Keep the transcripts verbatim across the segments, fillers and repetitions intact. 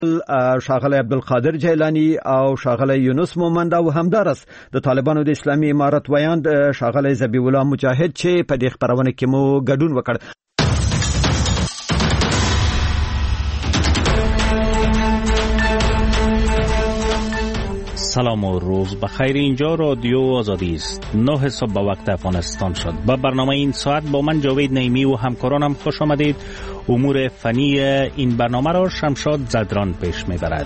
ښاغلی عبدالقادر جیلانی او ښاغلی یونس مومند او همدارس د طالبانو د اسلامي امارت ویاند ښاغلی ذبیح الله مجاهد چې په دې خبرونه کې مو ګډون وکړ. سلام و روز بخیر. اینجا رادیو آزادی است. نه صبح به وقت افغانستان شد. با برنامه این ساعت با من جاوید نعیمی و همکارانم خوش آمدید. امور فنی این برنامه را شمشاد زدران پیش میبرد.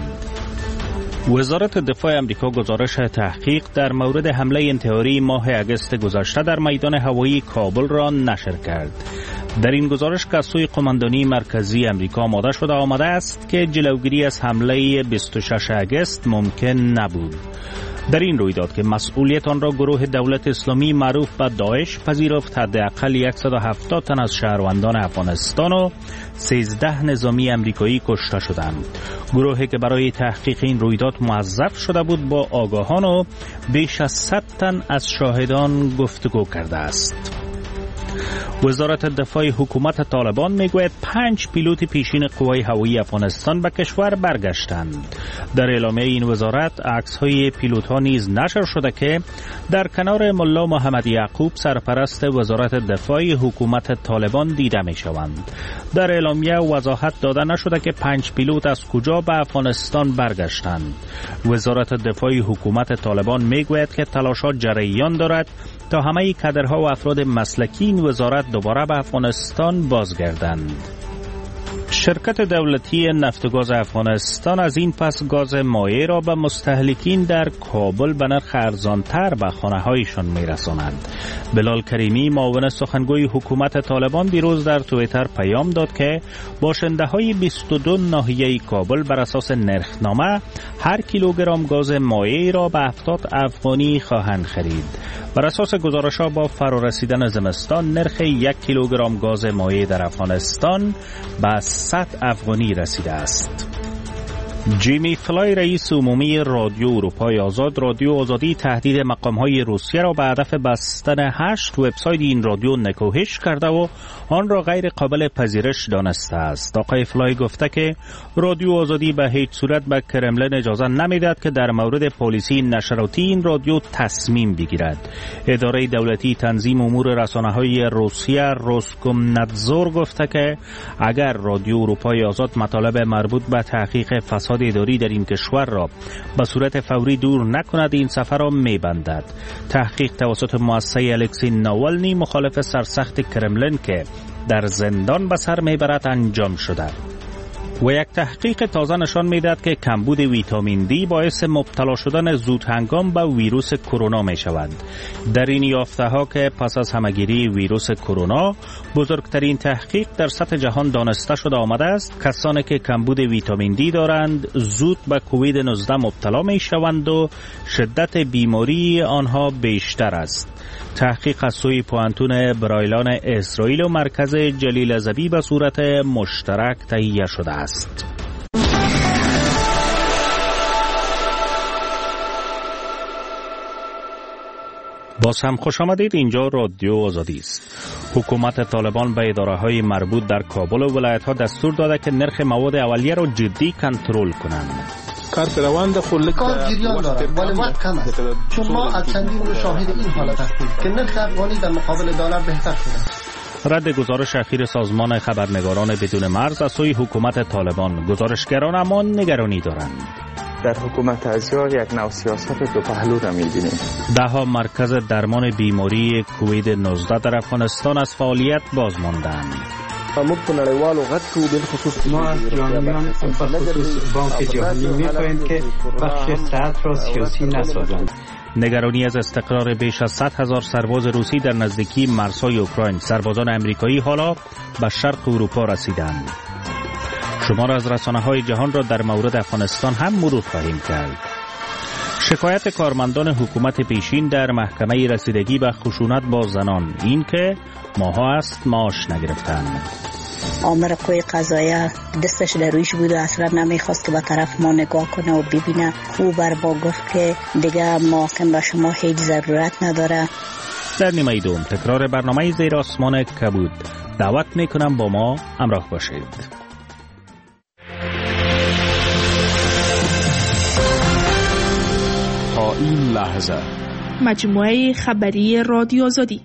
وزارت دفاع امریکا گزارش تحقیق در مورد حمله انتحاری ماه اگست گذشته در میدان هوایی کابل را نشر کرد. در این گزارش که از سوی قماندانی مرکزی امریکا آماده شده آمده است که جلوگیری از حمله بیست و ششم اگست ممکن نبود. در این رویداد که مسئولیت آن را گروه دولت اسلامی معروف به داعش پذیرفت، حداقل صد و هفتاد تن از شهروندان افغانستان و سیزده نظامی امریکایی کشته شدند. گروهی که برای تحقیق این رویداد موظف شده بود با آگاهان و بیش از صد تن از شاهدان گفتگو کرده است. وزارت دفاع حکومت طالبان میگوید پنج پیلوت پیشین قوای هوایی افغانستان به کشور برگشتند. در اعلامیه این وزارت عکس‌های پیلوت‌ها نیز نشر شده که در کنار ملا محمد یعقوب سرپرست وزارت دفاع حکومت طالبان دیده می‌شوند. در اعلامیه وضاحت داده نشده که پنج پیلوت از کجا به افغانستان برگشتند. وزارت دفاع حکومت طالبان میگوید که تلاشات جریان دارد تا همه کادرها و افراد مسلکی این وزارت دوباره به افغانستان بازگردند. شرکت دولتی نفت و گاز افغانستان از این پس گاز مایع را به مستهلکین در کابل به نرخ ارزانتر به خانه‌هایشان می‌رسانند. بلال کریمی معاون سخنگوی حکومت طالبان دیروز در توییتر پیام داد که باشنده‌های بیست و دو ناحیه کابل بر اساس نرخنامه هر کیلوگرم گاز مایع را به هفتاد افغانی خواهند خرید. بر اساس گزارش‌ها با فرارسیدن زمستان نرخ یک کیلوگرم گاز مایع در افغانستان به صد افغانی رسیده است. جیمی فلای رئیس عمومی رادیو اروپای آزاد رادیو آزادی تهدید مقام‌های روسیه را به هدف بستن هشت وبسایت این رادیو نکوهش کرده و آن را غیر قابل پذیرش دانسته است. آقای فلای گفته که رادیو آزادی به هیچ صورت به کرملین اجازه نمیدهد که در مورد پالیسی نشراتی این رادیو تصمیم بگیرد. اداره دولتی تنظیم امور رسانه‌های روسیه روسکومنادزور گفته که اگر رادیو اروپای آزاد مطالب مربوط به تحقیق فساد اداری در این کشور را به صورت فوری دور نکند این سفر را میبندد. تحقیق توسط مؤسسه الکسی ناوالنی مخالف سرسخت کرملین که در زندان به سر میبرد انجام شده و یک تحقیق تازه نشان میدهد که کمبود ویتامین دی باعث مبتلا شدن زود هنگام به ویروس کرونا می شود. در این یافته ها که پس از همگیری ویروس کرونا بزرگترین تحقیق در سطح جهان دانسته شده آمده است، کسانی که کمبود ویتامین دی دارند زود به کووید نوزده مبتلا می شوند و شدت بیماری آنها بیشتر است. تحقیق از سوی پوانتون برایلان اسرائیل و مرکز جلیل زبی به صورت مشترک تهیه شده است. باز هم خوش آمدید. اینجا رادیو آزادی است. حکومت طالبان به اداره‌های مربوط در کابل و ولایت‌ها دستور داده که نرخ مواد اولیه را جدی کنترل کنند. کار روان ده خلک کار جریان داره ولی وقت کم است، چون ما از چندین روز شاهد این حالت هستیم که نرخ افغانی در مقابل دلار بهتر شده. رد گزارش اخیر سازمان خبرنگاران بدون مرز از سوی حکومت طالبان. گزارشگران اما نگرانی دارند. در حکومت ازیا یک نوع سیاست دو پهلو را می‌بینیم. ده ها مرکز درمان بیماری کووید نوزده در افغانستان از فعالیت باز ماندند. موږ په نړیوالو غږ کې بالخصوص ما از جامعیان بخصوص بانک جهانی می‌خواهیم که بخش سطح را سیاسی نسازند. نگرانی از استقرار بیش از صد هزار سرباز روسی در نزدیکی مرزهای اوکراین. سربازان امریکایی حالا به شرق اروپا رسیدند. شمار از رسانه‌های جهان را در مورد افغانستان هم مرور خواهیم کرد. شکایت کارمندان حکومت پیشین در محکمه رسیدگی به خشونت با زنان، این که ماها است معاش نگرفتند. آمر قوی قضایه دستش در رویش بود و اصلا نمیخواست که به طرف ما نگاه کنه و ببینه. خوب بر با گفت که دیگه محاکم به شما هیچ ضرورت نداره. در نیمه دوم تکرار برنامه زیر آسمان کبود. دعوت میکنم با ما همراه باشید. این لحظه. مجموعه خبری رادیو آزادی.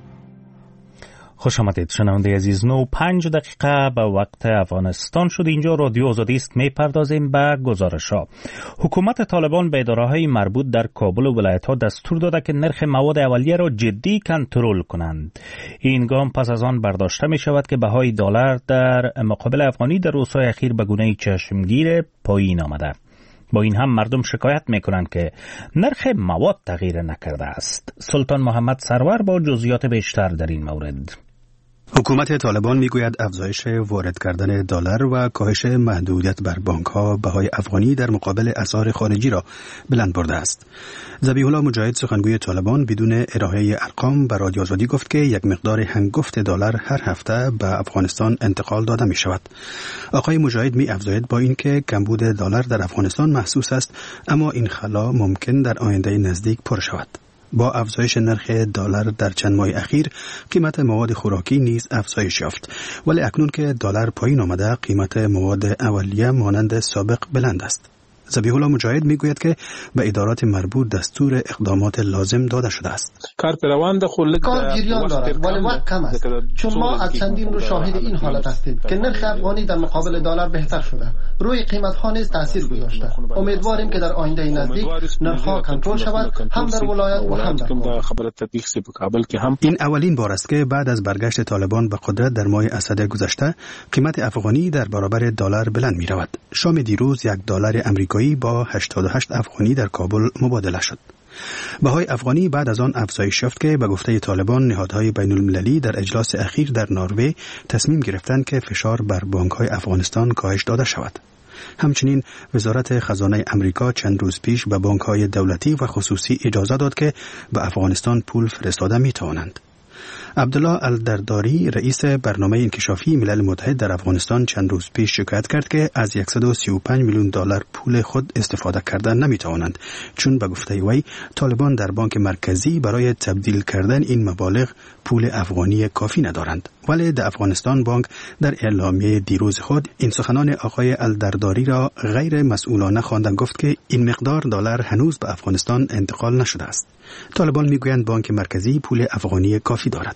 خوش آمدید شنونده عزیز. نو پنج دقیقه به وقت افغانستان شد. اینجا رادیو آزادی است. میپردازیم به گزارش ها. حکومت طالبان به اداره‌های مربوط در کابل و ولایت‌ها دستور داده که نرخ مواد اولیه را جدی کنترل کنند. این گام پس از آن برداشته می شود که بهای دلار در مقابل افغانی در روزهای اخیر به گونه‌ای چشمگیر پایین آمده. با این هم مردم شکایت میکنند که نرخ مواد تغییر نکرده است. سلطان محمد سرور با جزئیات بیشتر در این مورد. حکومت طالبان میگوید افزایش وارد کردن دلار و کاهش محدودیت بر بانک‌ها بهای افغانی در مقابل اسعار خارجی را بلند برده است. ذبیح الله مجاهد سخنگوی طالبان بدون ارائه ارقام به رادیو آزادی گفت که یک مقدار هنگفت دلار هر هفته به افغانستان انتقال داده می شود. آقای مجاهد می افزاید با اینکه کمبود دلار در افغانستان محسوس است، اما این خلا ممکن در آینده نزدیک پر شود. با افزایش نرخ دلار در چند ماه اخیر قیمت مواد خوراکی نیز افزایش یافت، ولی اکنون که دلار پایین آمده قیمت مواد اولیه مانند سابق بلند است. ذبیح الله مجاهد میگوید که به ادارات مربوط دستور اقدامات لازم داده شده است. کار روان خلق کار جریان دارد ولی وقت کم است، چون ما از چندین رو شاهد این حالت هستیم که نرخ افغانی در مقابل دلار بهتر شده، روی قیمت ها نیز تاثیر گذاشته. امیدواریم که در آینده نزدیک نرخ ها کنترل شود، هم در ولایت و هم در کابل. این اولین بار است که بعد از برگشت طالبان به قدرت در ماه اسد گذشته قیمت افغانی در برابر دلار بلند می رود. شام دیروز یک دلار آمریکایی با هشتاد و هشت افغانی در کابل مبادله شد. بهای افغانی بعد از آن افزایش یافت که به گفته طالبان نهادهای بین المللی در اجلاس اخیر در نروژ تصمیم گرفتند که فشار بر بانک‌های افغانستان کاهش داده شود. همچنین وزارت خزانه امریکا چند روز پیش به بانک‌های دولتی و خصوصی اجازه داد که به افغانستان پول فرستاده می‌توانند. عبدالله الدرداری رئیس برنامه انکشافی ملل متحد در افغانستان چند روز پیش شکایت کرد که از صد و سی و پنج میلیون دلار پول خود استفاده کردن نمیتوانند، چون به گفته وی طالبان در بانک مرکزی برای تبدیل کردن این مبالغ پول افغانی کافی ندارند. ولی در افغانستان بانک در اعلامیه دیروز خود این سخنان آقای الدرداری را غیر مسئولانه خواندن، گفت که این مقدار دلار هنوز به افغانستان انتقال نشده است. طالبان میگویند بانک مرکزی پول افغانی کافی دارد.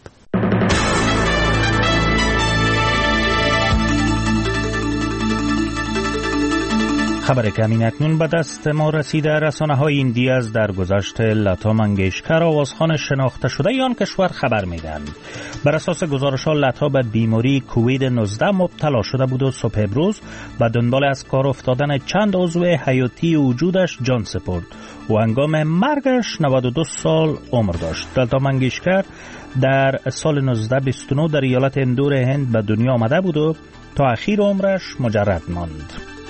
خبر که همین اکنون به دست ما رسیده، رسانه های ایندی از در گذشت لتا منگیشکر آوازخوان شناخته شده آن کشور خبر میدهند. بر اساس گزارش ها لتا به بیماری کووید نوزده مبتلا شده بود و صبح امروز به دنبال از کار افتادن چند عضو حیاتی وجودش جان سپرد و هنگام مرگش نود و دو سال عمر داشت. لتا منگیشکر در سال نوزده بیست و نه در ایالت اندور هند به دنیا آمده بود و تا اخیر عمرش مجرد ماند.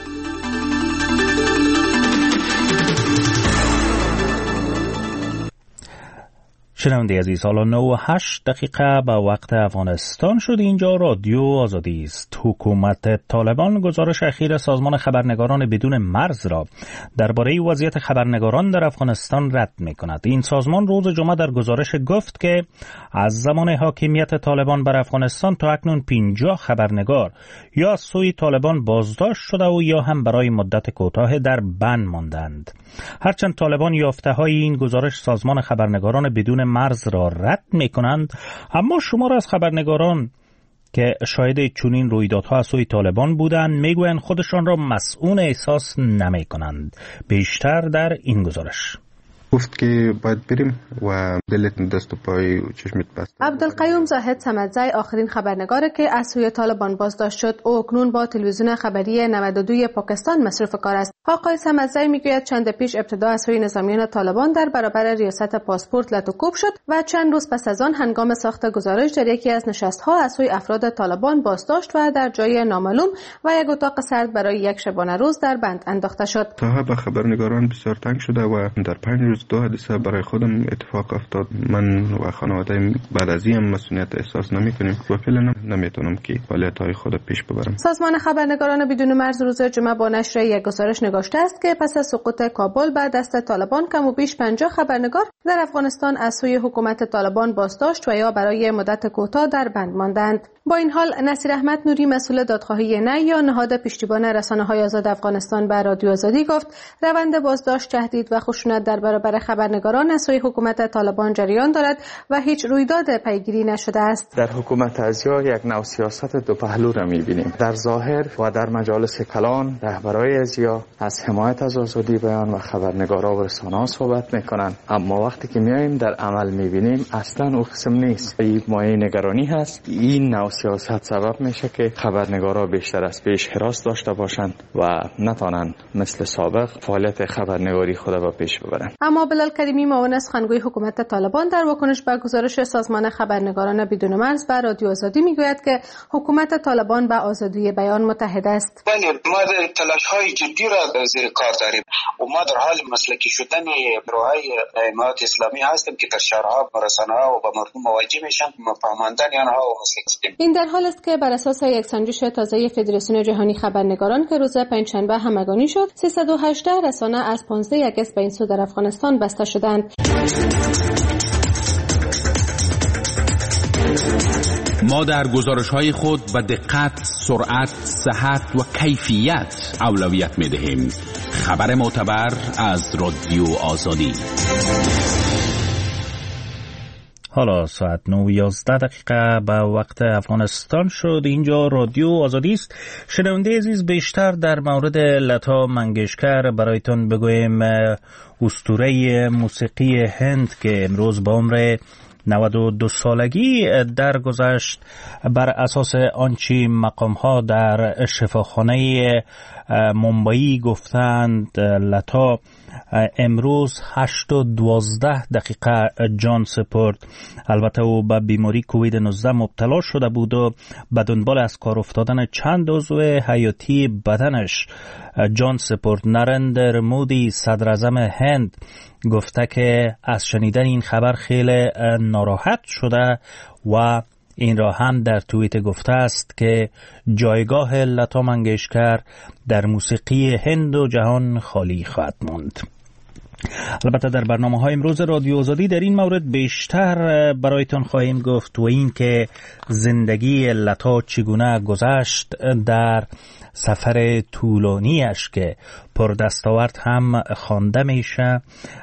شنونده عزیز، حالا نه و هشت دقیقه به وقت افغانستان شد. اینجا رادیو آزادی است. حکومت طالبان گزارش اخیر سازمان خبرنگاران بدون مرز را درباره وضعیت خبرنگاران در افغانستان رد می‌کند. این سازمان روز جمعه در گزارش گفت که از زمان حاکمیت طالبان بر افغانستان تا اکنون پنجاه خبرنگار یا از سوی طالبان بازداشت شده و یا هم برای مدت کوتاه در بند ماندند. هرچند طالبان یافته‌های این گزارش سازمان خبرنگاران بدون مرز را رد می‌کنند، اما شمار از خبرنگاران که شاهد چنین رویدادها از سوی طالبان بودند میگویند خودشان را مسئول احساس نمی‌کنند. بیشتر در این گزارش. گفت که باید بریم و دلت دست و پای و چشمت بست. عبدالقیوم زاهد صمدزی آخرین خبرنگاری که از سوی طالبان بازداشت شد او اکنون با تلویزیون خبری نود و دو پاکستان مصروف کار است. آقای صمدزی میگوید چند پیش ابتدا از سوی نظامیان طالبان در برابر ریاست پاسپورت لطوکوب شد و چند روز پس از آن هنگام ساخت گزارش در یکی از نشست‌ها از سوی افراد طالبان بازداشت و در جای نامعلوم و یک اتاق سرد برای یک شبانه روز در بند انداخته شد. صاحب خبرنگاران بسیار تنگ شده و در پنج روز دو حادثه برای خودم اتفاق افتاد. من و خانواده بعد از این مسئولیت احساس نمی‌کنیم و فعلا نمیتونم که فعالیت‌های خود پیش ببرم. سازمان خبرنگاران بدون مرز روز جمعه با نشر یک گزارش نگاشته است که پس از سقوط کابل به دست طالبان کم و بیش پنجاه خبرنگار در افغانستان از سوی حکومت طالبان بازداشت و یا برای مدت کوتاه در بند ماندند. با این حال نصیر احمد نوری مسئول دادخواهی نه یا نهاد پشتیبان رسانه‌های آزاد افغانستان به رادیو آزادی گفت روند بازداشت، تهدید و خشونت در برابر برابر خبرنگاران از سوی حکومت طالبان جریان دارد و هیچ رویداد پیگیری نشده است. در حکومت ازیا یک نوع سیاست دو پهلو را می‌بینیم. در ظاهر و در مجالس کلان رهبرای ازیا از حمایت از آزادی بیان و خبرنگارا و رسانه‌ها صحبت می‌کنند، اما وقتی که میایم در عمل می‌بینیم اصلاً او قسم نیست. این مایه نگرانی هست. این نوع سیاست سبب میشه که خبرنگارا بیشتر از پیش حراس داشته باشند و نتوانند مثل سابق فعالیت خبرنگاری خود را پیش ببرند. اما بلال کریمی معاون سخنگوی حکومت طالبان در واکنش به گزارش سازمان خبرنگاران بدون مرز و رادیو آزادی میگوید که حکومت طالبان با آزادی بیان متحد است. بله، ما تلاش‌های جدی را زیر کار داریم و ما در حال مسلکی شدن گروه‌های امارات اسلامی هستیم که در شهرها و رسانه‌ها و با مردم مواجه میشن، فهماندن آنها و مسلکی. این در حال است که بر اساس یک سنجش تازه فدراسیون جهانی خبرنگاران که روز پنجشنبه همگانی شد، سیصد و هجده رسانه از پانزده اگست به این سو در افغانستان بسته شدند. ما در گزارش‌های خود به دقت، سرعت، صحت و کیفیت اولویت می‌دهیم. خبر معتبر از رادیو آزادی. حالا ساعت نه و یازده دقیقه به وقت افغانستان شد. اینجا رادیو آزادی است. شنونده عزیز، بیشتر در مورد لتا منگشکر برایتان بگویم. اسطوره موسیقی هند که امروز با عمر نود و دو سالگی درگذشت، بر اساس آنچه مقام‌ها در شفاخانه ممبئی گفتند، لتا امروز هشت و دوازده دقیقه جان سپرد. البته او به بیماری کووید نوزده مبتلا شده بود و به دنبال از کار افتادن چند عضو حیاتی بدنش جان سپرد. نریندر مودی صدر اعظم هند گفته که از شنیدن این خبر خیلی ناراحت شده و این را هم در توییت گفته است که جایگاه لتا منگشکر در موسیقی هند و جهان خالی خواهد ماند. البته در برنامه‌های امروز رادیو آزادی در این مورد بیشتر برایتان خواهیم گفت و این که زندگی لتا چگونه گذشت در سفر طولانیش که پر دستاورد هم خوانده میشه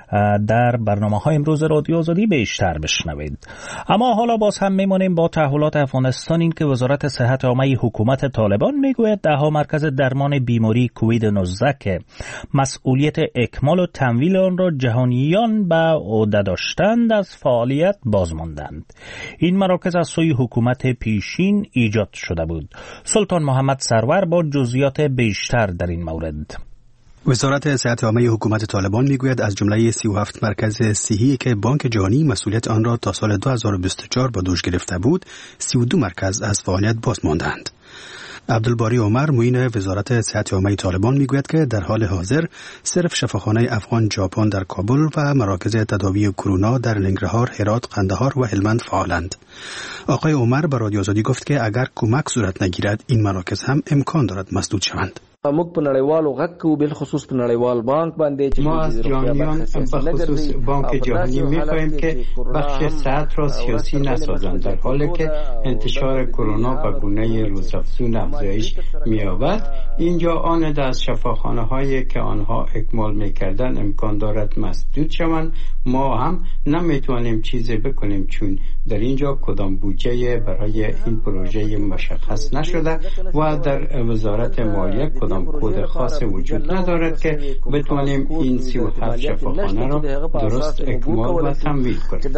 در برنامه‌های امروز رادیو آزادی بیشتر بشنوید. اما حالا باز هم میمونیم با تحولات افغانستان. این که وزارت صحت عامه حکومت طالبان میگوید دهها مرکز درمان بیماری کووید نوزده که مسئولیت اکمال و تمویل آن را جهانیان به عهده داشتند از فعالیت باز ماندند. این مراکز از سوی حکومت پیشین ایجاد شده بود. سلطان محمد سرور با جزئیات بیشتر در این مورد. وزارت صحت عامه حکومت طالبان میگوید از جمله سی و هفت مرکز صحی که بانک جهانی مسئولیت آن را تا سال دو هزار و بیست و چهار با دوش گرفته بود، سی و دو مرکز از فعالیت باز ماندند. عبدالباری عمر معین وزارت صحت عامه طالبان میگوید که در حال حاضر صرف شفاخانه افغان ژاپن در کابل و مراکز تداوی کرونا در ننگرهار، هرات، قندهار و هلمند فعالند. آقای عمر به رادیو آزادی گفت که اگر کمک صورت نگیرد این مراکز هم امکان دارد مسدود شوند. موږ په نړیوالو غږ کوو، بل خصوص په نړیوال بانک باندې چې ما از جهانیان به خصوص بانک جهانی می‌خواهیم که بخش صحت را سیاسی نسازند، در حالی که انتشار کرونا به گونه روزافزون افزایش می‌یابد. اینجا آن از شفاخانه‌هایی که آنها اکمال می‌کردند امکان دارد مسدود شوند. ما هم نمی‌توانیم چیزی بکنیم چون در اینجا کدام بودجه برای این پروژه مشخص نشده و در وزارت مالیه کد خاص وجود ندارد که بتوانیم این سی و هفت شفاخانه را درست اکمال و تمویل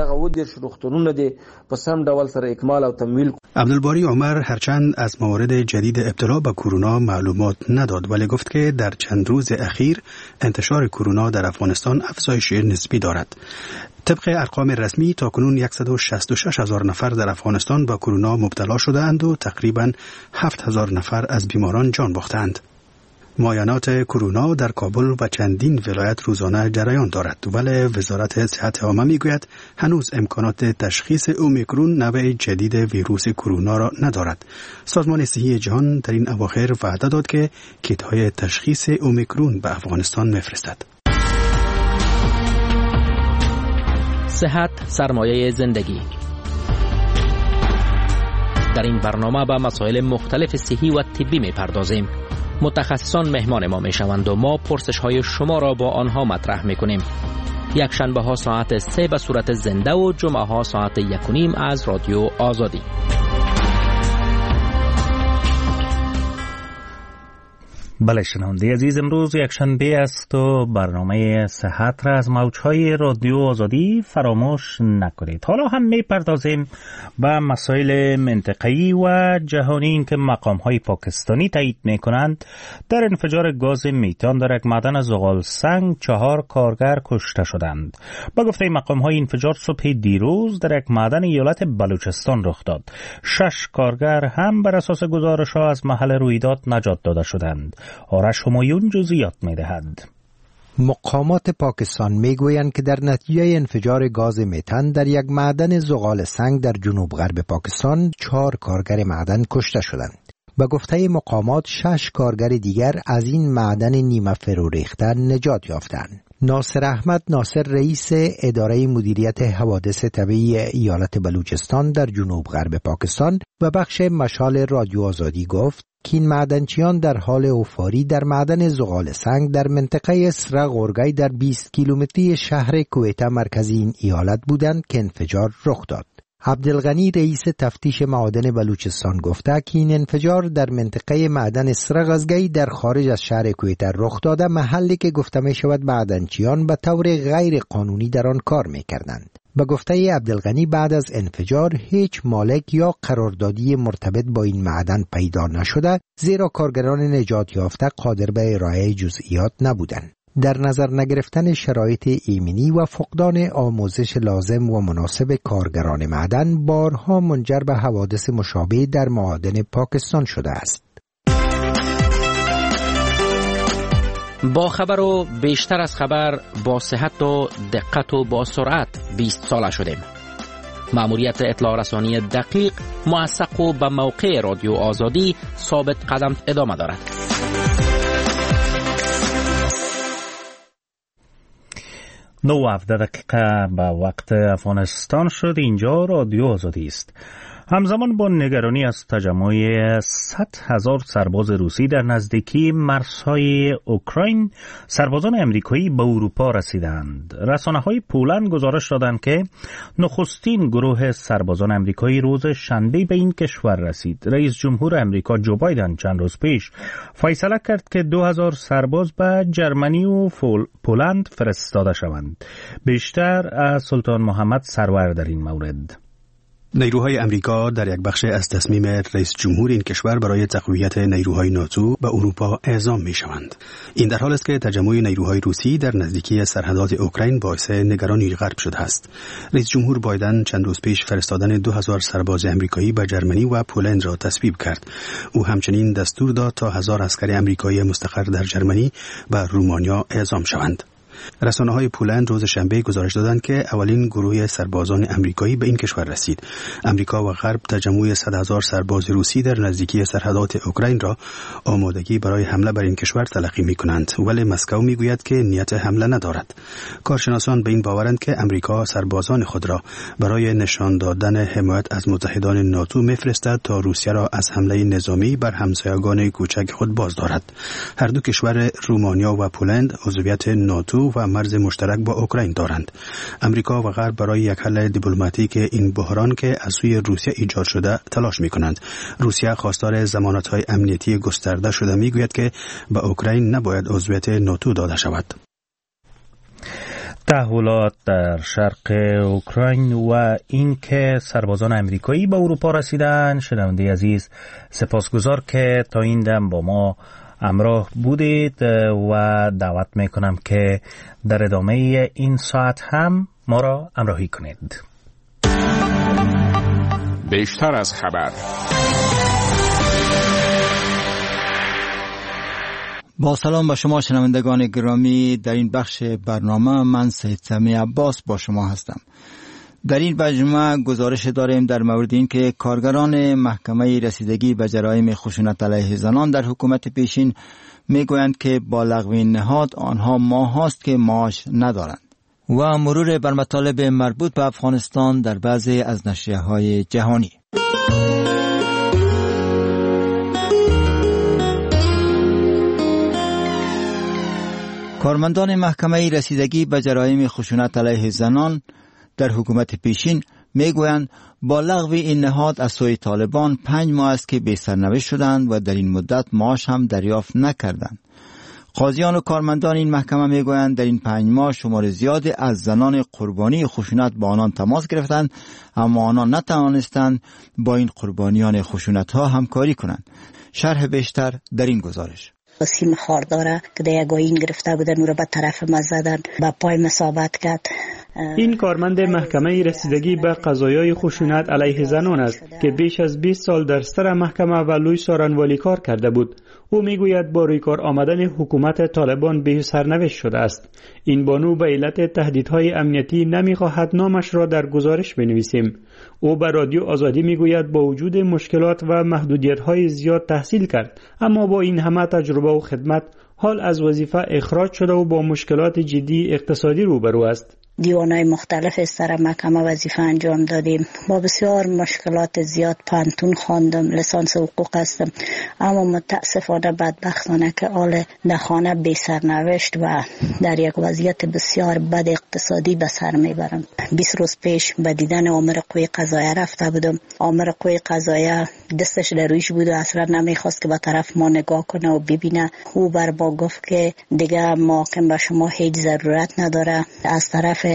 کنیم. عبدالباری عمر هرچند از موارد جدید ابتلا به کرونا معلومات نداد، ولی گفت که در چند روز اخیر انتشار کرونا در افغانستان افزایش نسبی دارد. طبق ارقام رسمی تاکنون صد و شصت و شش هزار نفر در افغانستان با کرونا مبتلا شده‌اند و تقریباً هفت هزار نفر از بیماران جان باختند. معاینات کرونا در کابل و چندین ولایت روزانه جریان دارد، ولی وزارت صحت عامه میگوید هنوز امکانات تشخیص اومیکرون نوع جدید ویروس کرونا را ندارد. سازمان صحی جهان در این اواخر وعده داد که کیت‌های تشخیص اومیکرون به افغانستان میفرستد. صحت سرمایه زندگی. در این برنامه به مسائل مختلف صحی و طبی میپردازیم. متخصصان مهمان ما میشوند و ما پرسش های شما را با آنها مطرح میکنیم. یک شنبه ها ساعت سه به صورت زنده و جمعه ها ساعت یک و نیم از رادیو آزادی. بله شنونده عزیز، امروز یک شنبه است و برنامه صحت را از موجهای رادیو آزادی فراموش نکنید. حالا هم میپردازیم به مسائل منطقه‌ای و جهانی، این که مقام‌های پاکستانی تایید میکنند در انفجار گاز میتان در یک معدن زغال سنگ چهار کارگر کشته شدند. با گفته مقام‌های انفجار صبح دیروز در یک معدن ایالت بلوچستان رخ داد. شش کارگر هم بر اساس گزارش‌ها از محل رویداد نجات داده شدند. آرش همایون جزئیات می‌دهد. مقامات پاکستان میگویند که در نتیجه انفجار گاز متن در یک معدن زغال سنگ در جنوب غرب پاکستان چهار کارگر معدن کشته شدند. به گفته مقامات شش کارگر دیگر از این معدن نیمه فرو ریخته نجات یافتند. ناصر احمد ناصر رئیس اداره مدیریت حوادث طبیعی ایالت بلوچستان در جنوب غرب پاکستان و بخش مشال رادیو آزادی گفت که این معدنچیان در حال اوفاری در معدن زغال سنگ در منطقه سرغ اورگای در بیست کیلومتری شهر کویتا مرکزی این ایالت بودند که انفجار رخ داد. عبدالغنی رئیس تفتیش معادن بلوچستان گفته که این انفجار در منطقه معدن سرغزگی در خارج از شهر کویتا رخ داده، محلی که گفته می شود معدنچیان به طور غیر قانونی در آن کار می کردند. به گفته عبدالغنی بعد از انفجار هیچ مالک یا قراردادی مرتبط با این معدن پیدا نشده، زیرا کارگران نجات یافته قادر به ارائه جزئیات نبودند. در نظر نگرفتن شرایط ایمنی و فقدان آموزش لازم و مناسب کارگران معدن بارها منجر به حوادث مشابه در معادن پاکستان شده است. با خبر و بیشتر از خبر، با صحت و دقت و با سرعت بیست ساله شدیم. مأموریت اطلاع رسانی دقیق، موثق و به موقع رادیو آزادی ثابت قدم ادامه دارد. نو و هفده دقیقه به وقت افغانستان شد. اینجا رادیو آزادی است. همزمان با نگرانی از تجمع صد هزار سرباز روسی در نزدیکی مرزهای اوکراین، سربازان امریکایی به اروپا رسیدند. رسانه‌های پولند گزارش دادند که نخستین گروه سربازان امریکایی روز شنبه به این کشور رسید. رئیس جمهور امریکا جو بایدن چند روز پیش فیصله کرد که دو هزار سرباز به جرمنی و پولند فرستاده شوند. بیشتر از سلطان محمد سرور در این مورد. نیروهای امریکا در یک بخش از تصمیم رئیس جمهور این کشور برای تقویت نیروهای ناتو به اروپا اعزام می شوند. این در حال است که تجمع نیروهای روسی در نزدیکی سرحدات اوکراین باعث نگرانی غرب شده است. رئیس جمهور بایدن چند روز پیش فرستادن دو هزار سرباز امریکایی به جرمنی و پولند را تصویب کرد. او همچنین دستور داد تا هزار عسکر امریکایی مستقر در جرمنی و رومانیا اعزام شوند. رسانه‌های پولند روز شنبه گزارش دادند که اولین گروه سربازان امریکایی به این کشور رسید. امریکا و غرب تجمع صد هزار سرباز روسی در نزدیکی سرحدات اوکراین را آمادگی برای حمله بر این کشور تلقی می‌کنند، ولی مسکو می‌گوید که نیت حمله ندارد. کارشناسان به این باورند که امریکا سربازان خود را برای نشان دادن حمایت از متحدان ناتو می‌فرستد تا روسیه را از حمله نظامی بر همسایگان کوچک خود باز دارد. هر دو کشور رومانیا و پولند عضویت ناتو و مرز مشترک با اوکراین دارند. امریکا و غرب برای یک حل دیپلماتیک این بحران که از سوی روسیه ایجاد شده تلاش می‌کنند. روسیه خواستار ضمانت‌های امنیتی گسترده شده می‌گوید که به اوکراین نباید عضویت ناتو داده شود. تحولات در شرق اوکراین و اینکه سربازان امریکایی به اروپا رسیدند. شنونده عزیز، سپاسگزار که تا این دم با ما همراه بودید و دعوت میکنم که در ادامه این ساعت هم ما را همراهی کنید. بیشتر از خبر. با سلام به شما شنوندگان گرامی، در این بخش برنامه من سید سمی عباس با شما هستم. در این مجموعه گزارش داریم در مورد این که کارگران محکمه رسیدگی به جرایم خشونت علیه زنان در حکومت پیشین میگویند که با لغو این نهاد آنها ماه هاست که معاش ندارند. و مرور بر مطالب مربوط به افغانستان در بعضی از نشریه‌های جهانی. کارمندان محکمه رسیدگی به جرایم خشونت علیه زنان در حکومت پیشین میگویند با لغو این نهاد از سوی طالبان پنج ماه است که بی سرنوشت شدند و در این مدت معاش هم دریافت نکردند. قاضیان و کارمندان این محکمه میگویند در این پنج ماه شمار زیادی از زنان قربانی خشونت با آنان تماس گرفتند، اما آنان نتوانستند با این قربانیان خشونت ها همکاری کنند. شرح بیشتر در این گزارش. سیم خارداره که در یک آیین گرفته بودن او را به طرف ما زدن، به پای ما ثابت کرد. این کارمند محکمه رسیدگی به قضایای خشونت علیه زنان است که بیش از بیست سال در سر محکمه و لوی سارنوالی کار کرده بود. او میگوید با روی کار آمدن حکومت طالبان به سرنوشت شده است. این بانو به علت تهدیدهای امنیتی نمیخواهد نامش را در گزارش بنویسیم. او به رادیو آزادی میگوید با وجود مشکلات و محدودیت‌های زیاد تحصیل کرد، اما با این همه تجربه و خدمت حال از وظیفه اخراج شده و با مشکلات جدی اقتصادی روبرو است. دیوانهای مختلف از سر محکمه وظیفه انجام دادیم. با بسیار مشکلات زیاد پانتون خواندم، لیسانس حقوق هستم، اما متاسفانه بدبختانه که حال نخانه بی سرنوشت و در یک وضعیت بسیار بد اقتصادی به سر میبرم. بیست روز پیش به دیدن آمر قوی قضاییه رفته بودم. آمر قوی قضاییه دستش در رویش بود و اصلا نمیخواست که به طرف ما نگاه کنه و ببینه. او بر با گفت که دیگه محاکم به شما هیچ ضرورت نداره. از طرف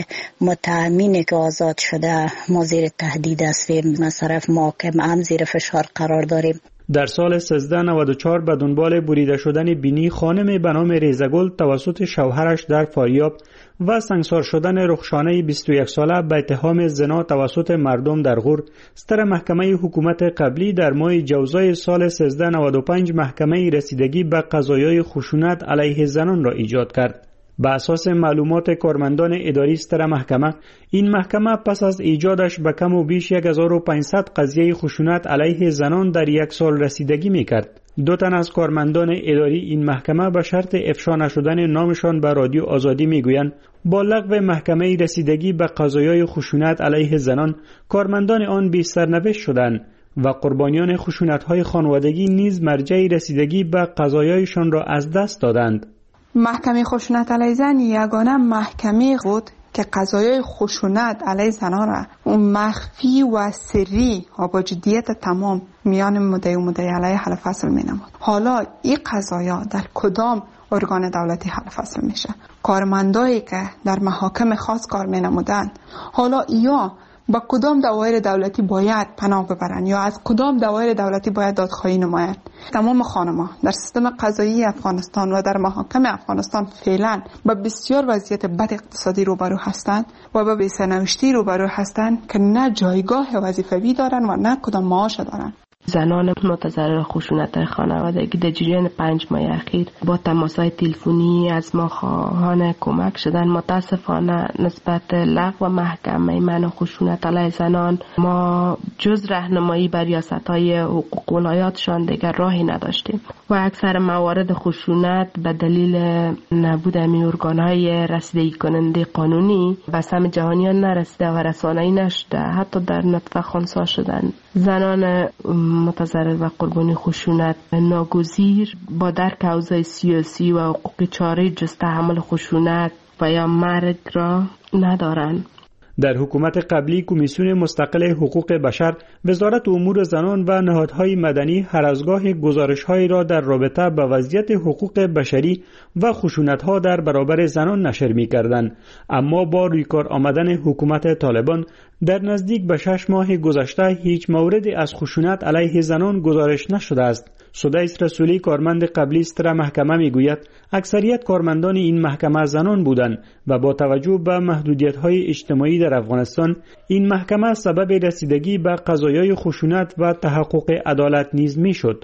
متهمین که آزاد شده ما زیر تهدید هستیم، از طرف محاکم هم زیر فشار قرار داریم. در سال سیزده نود و چهار به دنبال بریده شدن بینی خانم به نام ریزگل توسط شوهرش در فاریاب و سنگسار شدن رخشانه بیست و یک ساله به اتهام زنا توسط مردم در غور، سر محکمه حکومت قبلی در ماه جوزای سال سیزده نود و پنج محکمه رسیدگی به قضایای خشونت علیه زنان را ایجاد کرد. به اساس معلومات کارمندان اداری ستر محکمه، این محکمه پس از ایجادش به کم و بیش هزار و پانصد قضیه خشونت علیه زنان در یک سال رسیدگی میکرد. دو تن از کارمندان اداری این محکمه به شرط افشا نشدن نامشان به رادیو آزادی میگویند با لغو محکمه رسیدگی به قضایای خشونت علیه زنان، کارمندان آن بی سرنوشت شدند و قربانیان خشونت‌های خانوادگی نیز مرجع رسیدگی به قضایایشان را از دست دادند. محکمه خشونت علیه زن یگانه محکمه بود که قضایای خشونت علیه زنان را اون مخفی و سری و با جدیت تمام میان مدعی و مدعی علیه حل فصل می نمود. حالا این قضایا در کدام ارگان دولتی حل فصل میشه؟ کارمندایی که در محاکم خاص کار می نمودن حالا یا با کدام دوایر دولتی باید پناه ببرن یا از کدام دوایر دولتی باید دادخواهی نمایند؟ تمام خانم‌ها در سیستم قضایی افغانستان و در محاکم افغانستان فعلا با بسیار وضعیت بد اقتصادی روبرو هستند و با بی‌سرنوشتی روبرو هستند که نه جایگاه وظیفوی دارن و نه کدام معاش دارن. زنان متضرر خشونت خانوادگی در جریان پنج ماه اخیر با تماس‌های تلفنی از ما خواهان کمک شدن. متاسفانه نسبت لغو محکمه منع خشونت علیه زنان ما جز راهنمایی بر ریاست‌های حقوق ولایاتشان دیگر راهی نداشتیم و اکثر موارد خشونت به دلیل نبود امی ارگان‌های رسیدگی کننده قانونی و سهم جهانیان نرسیده و رسانه‌ای نشده، حتی در نطفه خنثی شدن. زنان متضرر و قربانی خشونت ناگزیر با درک اوضاع سیاسی و حقوقی چاره جز تحمل خشونت و یا مرگ را ندارند. در حکومت قبلی کمیسیون مستقل حقوق بشر، وزارت امور زنان و نهادهای مدنی هر از گاه گزارش‌هایی را در رابطه با وضعیت حقوق بشری و خشونت‌ها در برابر زنان نشر می‌کردند، اما با رویکار آمدن حکومت طالبان در نزدیک به شش ماه گذشته هیچ موردی از خشونت علیه زنان گزارش نشده است. سدیس رسولی کارمند قبلی ستر محکمه میگوید اکثریت کارمندان این محکمه زنان بودند و با توجه به محدودیت‌های اجتماعی در افغانستان این محکمه سبب رسیدگی به قضایای خشونت و تحقق عدالت نیز میشد.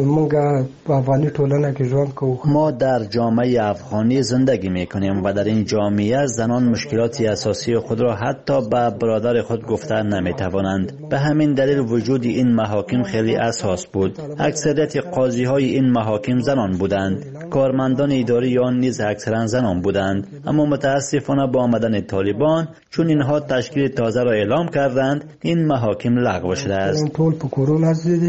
ما در جامعه افغانی زندگی میکنیم و در این جامعه زنان مشکلات اساسی خود را حتی به برادر خود گفته نمیتوانند. به همین دلیل وجود این محاکم خیلی اساس بود. اکثریت قاضی های این محاکم زنان بودند. کارمندان اداری آن نیز اکثرا زنان بودند. اما متاسفانه با آمدن طالبان چون اینها تشکیل تازه را اعلام کردند این محاکم لغو شده است.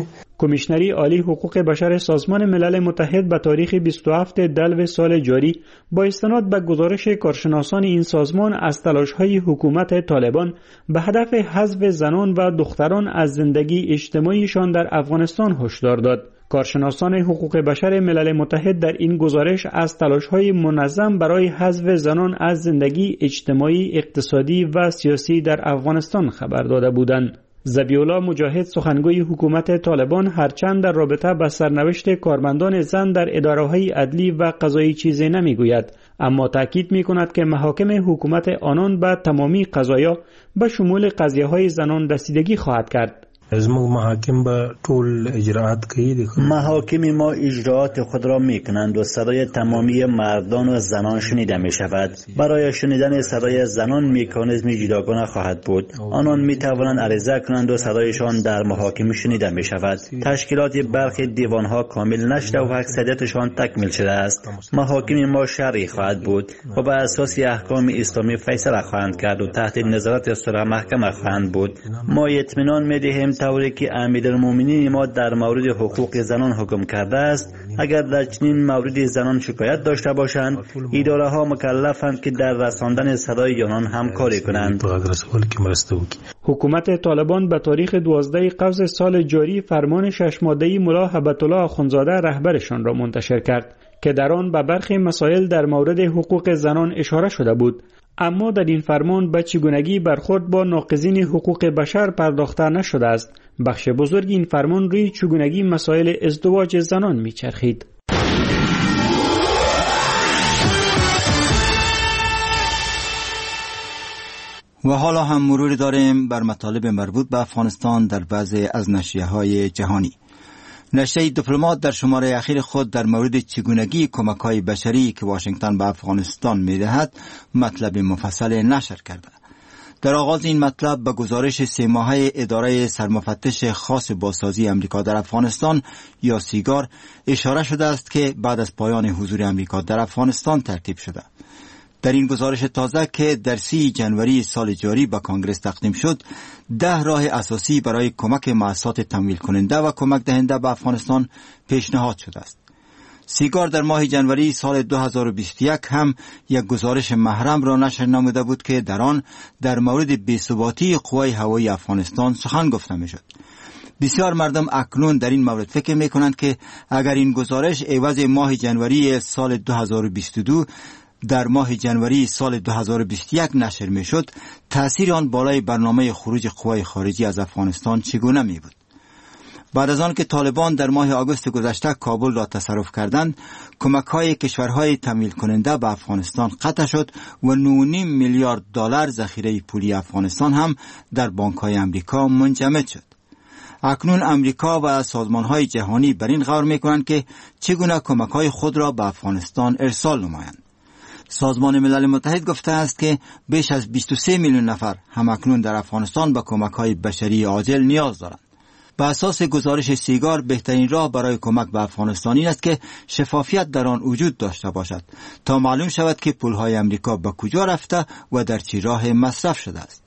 کمیشنری عالی حقوق بشر سازمان ملل متحد به تاریخ بیست و هفتم دلو سال جاری با استناد به گزارش کارشناسان این سازمان از تلاش‌های حکومت طالبان به هدف حذف زنان و دختران از زندگی اجتماعیشان در افغانستان هشدار داد. کارشناسان حقوق بشر ملل متحد در این گزارش از تلاش‌های منظم برای حذف زنان از زندگی اجتماعی، اقتصادی و سیاسی در افغانستان خبر داده بودند. ذبیح‌الله مجاهد سخنگوی حکومت طالبان هرچند در رابطه با سرنوشت کارمندان زن در اداره‌های عدلی و قضایی چیزی نمیگوید، اما تاکید می‌کند که محاکم حکومت آنان به تمامی قضایا به شمول قضیه‌های زنان رسیدگی خواهد کرد. زموږ محاکم به ټول اجراءات کوي. محاکم ما اجراءات خود را میکنند و صدای تمامی مردان و زنان شنیده می شود. برای شنیدن صدای زنان مکانیزم جداگانه خواهد بود. آنان می توانند عریضه کنند و صدایشان در محاکم شنیده می شود. تشکیلات برخی دیوانها کامل نشده و اکثریتشان تکمیل شده است. محاکم ما شرعی خواهد بود و بر اساس احکام اسلامی فیصله خواهند کرد و تحت نظارت صلح محکمه خواهند بود. ما اطمینان می دهیم طوری که امیرالمومنین ما در مورد حقوق زنان حکم کرده است، اگر در چنین مورد زنان شکایت داشته باشند، اداره ها مکلفند که در رساندن صدای آنان همکاری کنند. حکومت طالبان به تاریخ دوازده قوس سال جاری فرمان شش ماده‌ای ملا هبت‌الله آخوندزاده رهبرشان را منتشر کرد که در آن به برخی مسائل در مورد حقوق زنان اشاره شده بود. اما در این فرمان به چگونگی برخورد با ناقضین حقوق بشر پرداخته نشده است. بخش بزرگ این فرمان روی چگونگی مسائل ازدواج زنان میچرخید. و حالا هم مرور داریم بر مطالب مربوط به افغانستان در بعضی از نشریه‌های جهانی. نشریه دیپلمات در شماره اخیر خود در مورد چگونگی کمک‌های بشری که واشنگتن به افغانستان می‌دهد مطلب مفصل نشر کرده. در آغاز این مطلب به گزارش سه ماهه اداره سرمفتش خاص بازسازی امریکا در افغانستان یا سیگار اشاره شده است که بعد از پایان حضور امریکا در افغانستان ترتیب شده. در این گزارش تازه که در سی جنوری سال جاری به کانگرس تقدیم شد، ده راه اساسی برای کمک مؤسسات تمویل کننده و کمک دهنده به افغانستان پیشنهاد شده است. سیگار در ماه جنوری سال دو هزار و بیست و یک هم یک گزارش محرم را نشر نموده بود که در آن در مورد بی‌ثباتی قوای هوایی افغانستان سخن گفته می‌شد. بسیار مردم اکنون در این مورد فکر می‌کنند که اگر این گزارش عوض ماه جنوری سال دو هزار و بیست و دو در ماه جنوری سال دو هزار و بیست و یک نشر می‌شد، تأثیر آن بالای برنامه خروج قوای خارجی از افغانستان چگونه می‌بود؟ بعد از آن که طالبان در ماه آگوست گذشته کابل را تصرف کردند، کمک‌های کشورهای تمویل کننده به افغانستان قطع شد و نه و نیم میلیارد دلار ذخیره پولی افغانستان هم در بانک‌های امریکا منجمد شد. اکنون امریکا و سازمان‌های جهانی بر این غور می‌کنند که چگونه کمک‌های خود را به افغانستان ارسال نمایند. سازمان ملل متحد گفته است که بیش از بیست و سه میلیون نفر همکنون در افغانستان به کمک‌های بشری عاجل نیاز دارند. به اساس گزارش سیگار بهترین راه برای کمک به افغانستان این است که شفافیت در آن وجود داشته باشد تا معلوم شود که پولهای امریکا به کجا رفته و در چه راه مصرف شده است.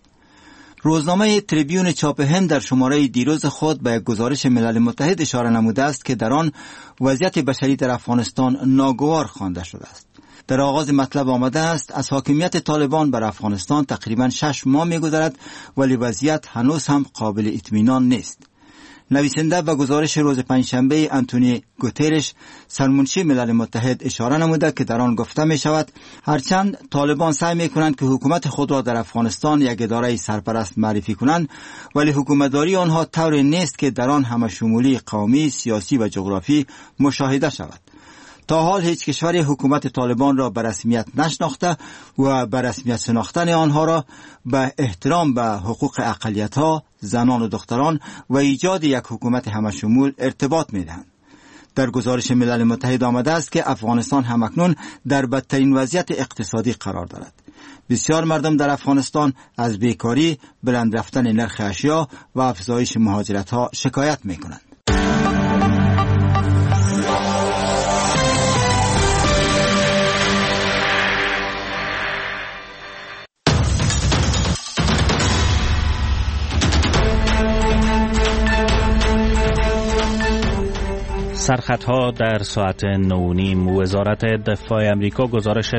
روزنامه تریبیون چاپ هند در شماره دیروز خود به گزارش ملل متحد اشاره نموده است که در آن وضعیت بشری در افغانستان ناگوار خوانده شده است. در آغاز مطلب آمده است از حاکمیت طالبان بر افغانستان تقریباً شش ماه می‌گذرد ولی وضعیت هنوز هم قابل اطمینان نیست. نویسنده به گزارش روز پنجشنبه آنتونی گوترش سرمنشی ملل متحد اشاره نموده که در آن گفته می شود هرچند طالبان سعی می کنند که حکومت خود را در افغانستان یک اداره سرپرست معرفی کنند، ولی حکومتداری آنها طوری نیست که در آن همه شمولی قومی، سیاسی و جغرافی مشاهده شود. تا حال هیچ کشوری حکومت طالبان را به رسمیت نشناخته و به رسمیت شناختن آنها را به احترام به حقوق اقلیت‌ها، زنان و دختران و ایجاد یک حکومت همشمول ارتباط می‌دهند. در گزارش ملل متحد آمده است که افغانستان همکنون در بدترین وضعیت اقتصادی قرار دارد. بسیار مردم در افغانستان از بیکاری، بلند رفتن نرخ اشیا و افزایش مهاجرت‌ها شکایت می‌کنند. سرخطها در ساعت نو و نیم. وزارت دفاع امریکا گزارش